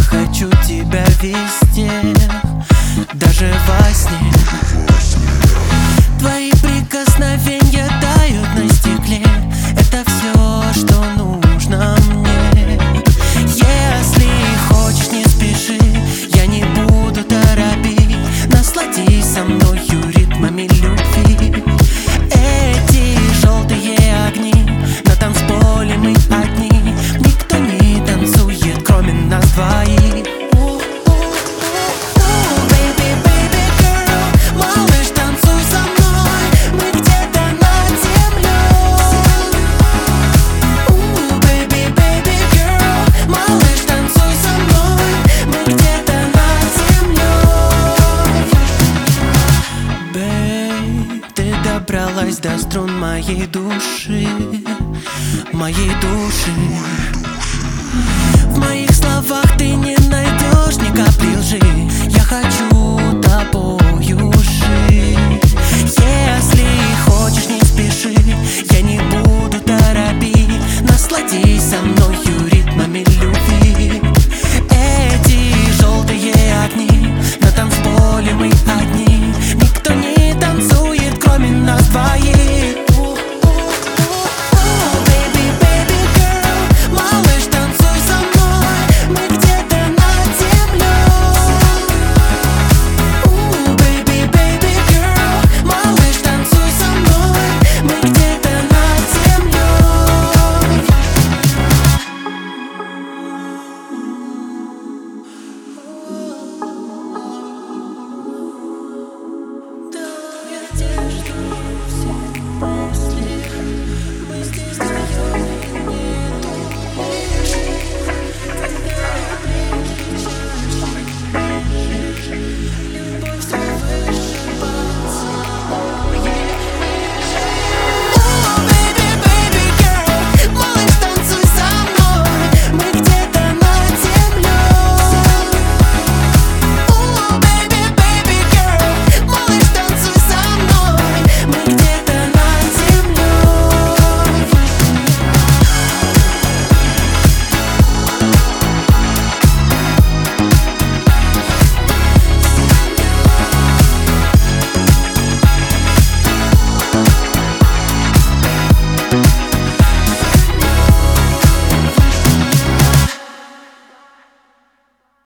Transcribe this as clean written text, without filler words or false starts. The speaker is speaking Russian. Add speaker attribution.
Speaker 1: хочу тебя везде, даже во сне. Твои прикосновения тают на стекле. Это все, что нужно мне. Если хочешь, не спеши, я не буду торопить. Насладись со мною ритмами любви. Эти желтые огни, на танцполе мы одни. Никто не танцует, кроме нас двоих. Добралась до струн моей души, моей души. В моих словах ты не найдешь ни капли лжи. Я хочу тобою жить. Если